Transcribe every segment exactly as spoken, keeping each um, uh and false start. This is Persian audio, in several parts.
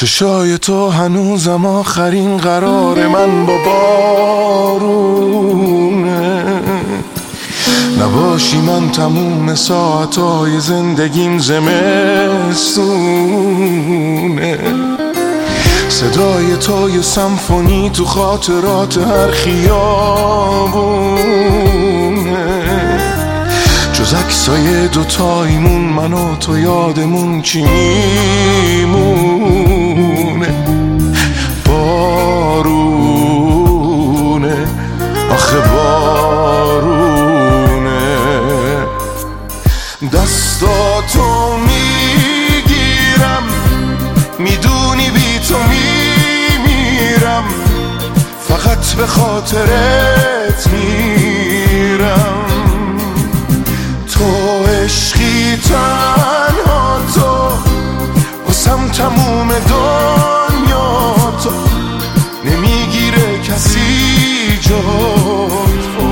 چشای تو هنوزم آخرین قرار من با بارونه، نباشی من تموم ساعتهای زندگیم زمستونه. صدای تو یه سمفونی تو خاطرات هر خیابونه، جز عکسای دوتاییمون من و تو یادمون چی میمونه؟ بارونه، آخه بارونه. دستاتو میگیرم، میدونی بی تو میمیرم، فقط به خاطرت میرم. تو عشقی تنها تو، واسم تموم دنیا تو، نمیگیره کسی جا تو.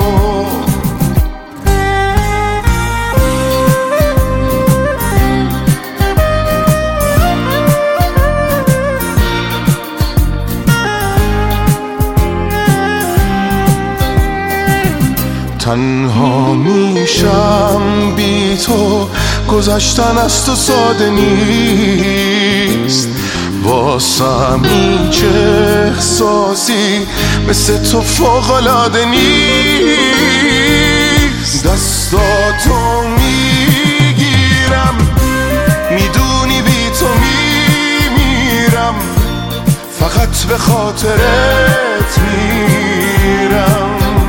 تنها میشم بی تو، گذشتن از تو ساده نیست، واسم هیچ احساسی مثل تو فوق‌العاده نیست. دستاتو میگیرم، میدونی بی تو میمیرم، فقط به خاطرت میرم.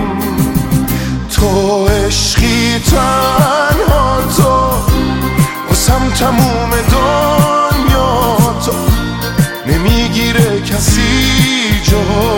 تو عشقی تنها تو، واسم تموم دنیا تو، نمیگیره کسی جا